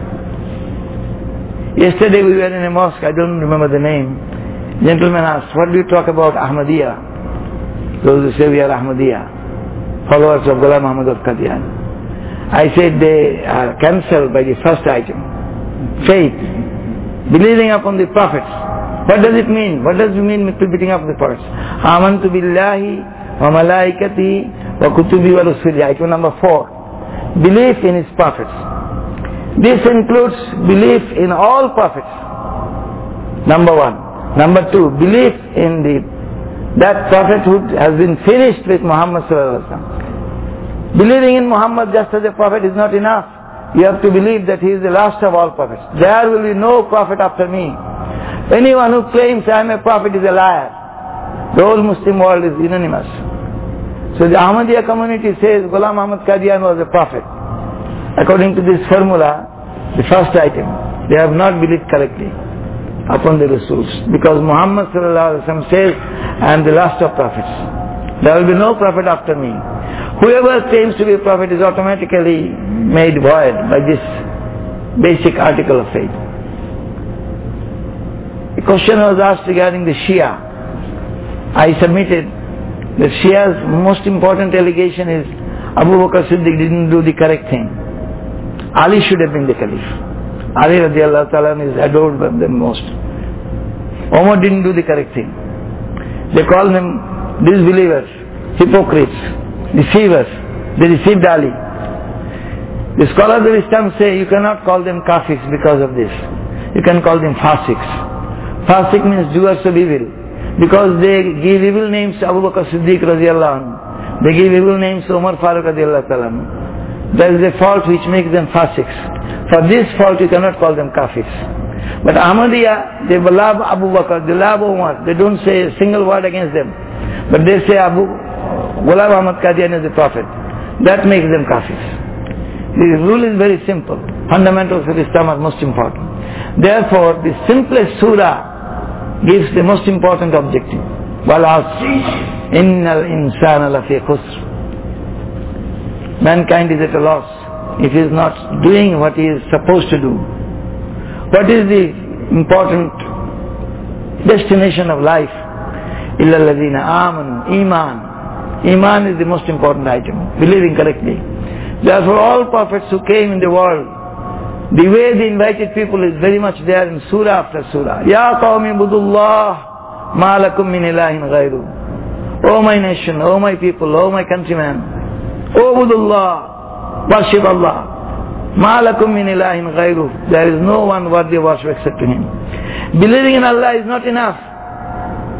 Yesterday we were in a mosque, I don't remember the name. Gentleman asked, what do you talk about Ahmadiyya? Those who say we are Ahmadiyya, followers of Ghulam Ahmad al-Qadian. I said they are cancelled by the first item. Faith. Believing upon the prophets. What does it mean? What does it mean with believing upon the prophets? Amantu billahi wa malaikatihi wa kutubi wa rusuli. Item number 4. Belief in his prophets. This includes belief in all prophets. Number 1. Number 2. Belief in that prophethood has been finished with Muhammad sallallahu alaihi wasallam. Believing in Muhammad just as a prophet is not enough. You have to believe that he is the last of all prophets. There will be no prophet after me. Anyone who claims I am a prophet is a liar. The whole Muslim world is unanimous. So the Ahmadiyya community says Ghulam Ahmad Qadian was a prophet. According to this formula, the first item, they have not believed correctly upon the Rasuls. Because Muhammad sallallahu alaihi wasallam says, I am the last of prophets. There will be no prophet after me. Whoever claims to be a prophet is automatically made void by this basic article of faith. A question was asked regarding the Shia. I submitted that Shia's most important allegation is Abu Bakr Siddiq didn't do the correct thing. Ali should have been the Caliph. Ali radiallahu ta'ala is adored by them most. Umar didn't do the correct thing. They call them disbelievers, hypocrites, deceivers. They deceived Ali. The scholars of Islam say you cannot call them kafirs because of this. You can call them fasiqs. Fasiq means doers of evil. Because they give evil names to Abu Bakr Siddiq radiallahu anhu. They give evil names to Umar Farooq radiallahu ta'ala anhu. There is a fault which makes them fasiqs. For this fault you cannot call them kafirs. But Ahmadiyya, they love Abu Bakr, they love Umar. They don't say a single word against them. But they say Ghulam Ahmad Qadian is the prophet. That makes them kafirs. The rule is very simple. Fundamentals of Islam are most important. Therefore, the simplest surah gives the most important objective. وَالْعَصْرِ إِنَّ الْإِنسَانَ لَفِي خُسْرٍ. Mankind is at a loss if he is not doing what he is supposed to do. What is the important destination of life? إِلَّا الَّذِينَ آمَنُوا. Iman. Iman is the most important item. Believing correctly. Therefore all prophets who came in the world, the way they invited people is very much there in surah after surah. Ya qawmi budullah ma lakum min ilahin ghayru. O my nation, O my people, O my countrymen, O budullah, worship Allah. Ma lakum min ilahin ghayru. There is no one worthy of worship except to Him. Believing in Allah is not enough.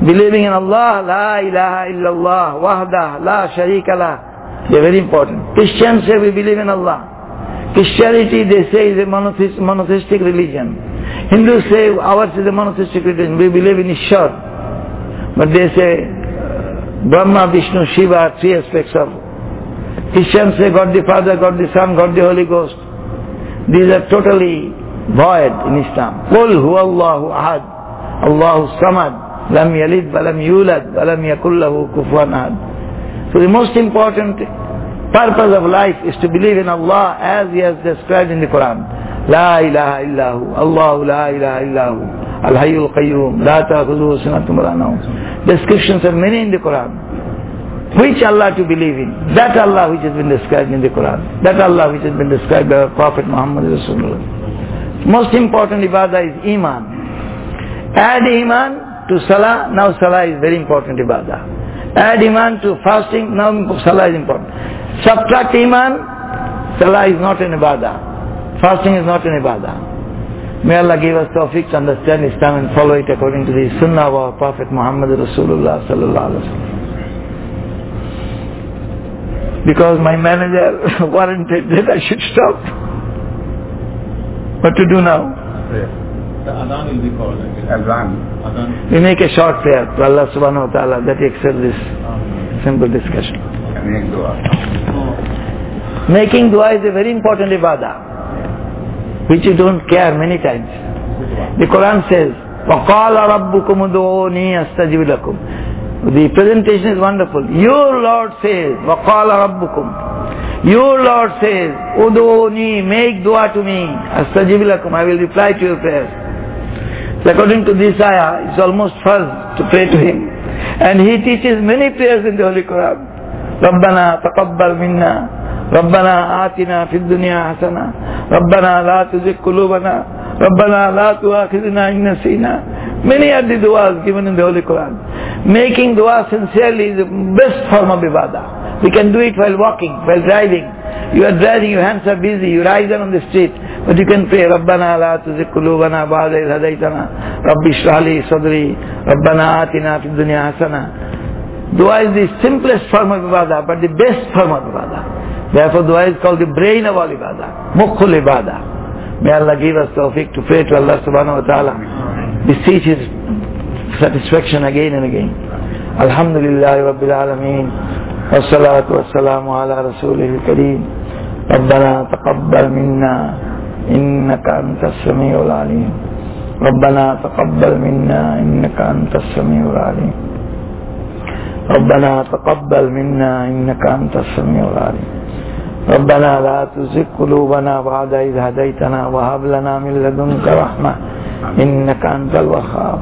Believing in Allah, la ilaha illallah, wahdah, la sharika lah. They are very important. Christians say we believe in Allah. Christianity, they say, is a monotheistic religion. Hindus say ours is a monotheistic religion. We believe in Ishwar. But they say Brahma, Vishnu, Shiva are three aspects of. Christians say God the Father, God the Son, God the Holy Ghost. These are totally void in Islam. Qul huwa Allahu ahad, Allahu samad, lam yalid walam yulad walam yakul lahu kufuwan ahad. So the most important purpose of life is to believe in Allah as He has described in the Quran. La ilaha illahu, Allahu la ilaha illahu, al-hayyul qayyum, la ta'khudhuhu sinatun wa la nawm. Descriptions are many in the Quran. Which Allah to believe in? That Allah which has been described in the Quran. That Allah which has been described by our Prophet Muhammad Rasulullah. Most important ibadah is Iman. Add Iman to Salah, now Salah is very important ibadah. Add Iman to fasting, now Salah is important. Subtract Iman, Salah is not an ibadah. Fasting is not an ibadah. May Allah give us tawfiq to understand Islam and follow it according to the Sunnah of our Prophet Muhammad Rasulullah sallallahu alaihi wasallam. Because my manager warranted that I should stop. What to do now? The Adhan will be called. Adhan. We make a short prayer to Allah subhanahu wa ta'ala that He accepts this simple discussion. Make dua. Making dua is a very important ibadah, which you don't care many times. The Quran says, وَقَالَ رَبُّكُمُ دُعُونِي أَسْتَجِبْ لَكُمْ. The presentation is wonderful. Your Lord says, وَقَالَ رَبُّكُمْ. Your Lord says, Uduni, make dua to me. Astajib lakum, I will reply to your prayers. So according to this ayah, it's almost farz to pray to Him. And He teaches many prayers in the Holy Quran. Rabbana taqabbal minna. Rabbana atina fid dunya hasana. Rabbana la tuzigh qulubana. Rabbana la tu'akhidhna in nasina. Many are the du'as given in the Holy Quran. Making dua sincerely is the best form of ibadah. We can do it while walking, while driving. You are driving, your hands are busy, you rise on the street, but you can pray, Rabbana la tuzigh qulubana ba'da idh hadaytana, Rabbi shrah li sadri, Rabbana atina fid dunya hasana. Dua is the simplest form of ibadah, but the best form of ibadah. Therefore dua is called the brain of all ibadah, mukhul ibadah. May Allah give us tawfiq to pray to Allah subhanahu wa ta'ala. Beseech His satisfaction again and again. Alhamdulillahi Rabbil Alameen. Wassalatu wassalamu ala Rasulihil Kareem. Rabbana taqabbal minna innaka antas sami'ul alim. Rabbana taqabbal minna innaka antas sami'ul alim. Rabbana taqabbal minna innaka antas sami'ul alim. ربنا لا تزغ قلوبنا بعد إذ هديتنا وهب لنا من لدنك رحمة إنك أنت الوهاب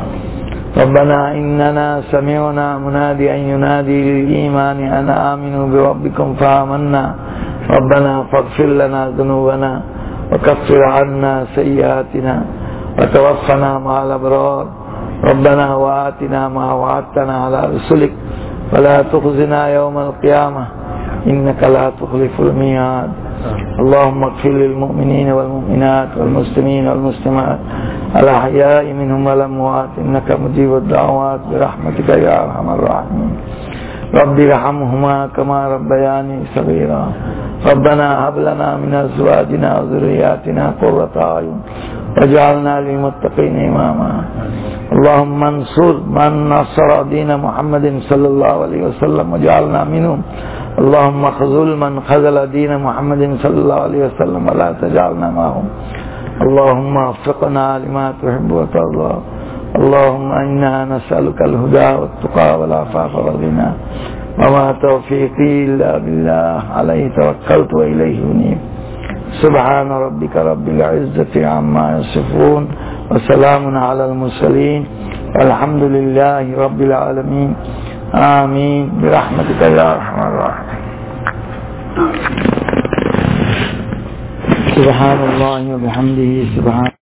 ربنا إننا سمعنا مناديا ينادي للإيمان أن آمنوا بربكم فآمنا ربنا فاغفر لنا ذنوبنا وكفر عنا سيئاتنا وتوفنا مع الأبرار ربنا وآتنا ما وعدتنا على رسلك ولا تخزنا يوم القيامة إنك لا تخلف الميعاد اللهم اغفر للمؤمنين والمؤمنات والمسلمين والمسلمات الأحياء منهم والأموات إنك مجيب الدعوات برحمتك يا أرحم الراحمين رب ارحمهما كما ربياني صغيرا ربنا هب لنا من أزواجنا وذرياتنا قرة أعين واجعلنا للمتقين إماما اللهم انصر من نصر دين محمد صلى الله عليه وسلم واجعلنا منهم اللهم خذل من خذل دين محمد صلى الله عليه وسلم ولا تجعلنا معهم اللهم وفقنا لما تحب وترضى اللهم إنا نسألك الهدى والتقى والعفاف والغنى وما توفيقي إلا بالله عليه توكلت وإليه أنيب سبحان ربك رب العزة عما يصفون وسلام على المرسلين والحمد لله رب العالمين آمين برحمتك يا أرحم الراحمين سبحان الله وبحمده سبحان